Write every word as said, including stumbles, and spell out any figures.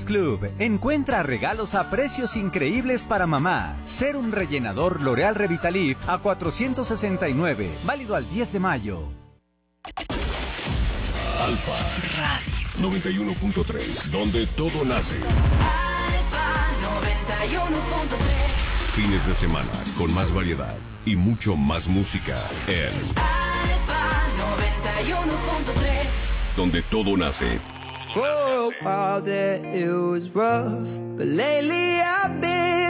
Club. Encuentra regalos a precios increíbles para mamá. Serum rellenador L'Oreal Revitalift a cuatrocientos sesenta y nueve. Válido al diez de mayo. Alfa Radio noventa y uno punto tres, donde todo nace. Alfa noventa y uno punto tres. Fines de semana con más variedad y mucho más música en Alfa noventa y uno punto tres, donde todo nace. For a while there it was rough, but lately I've been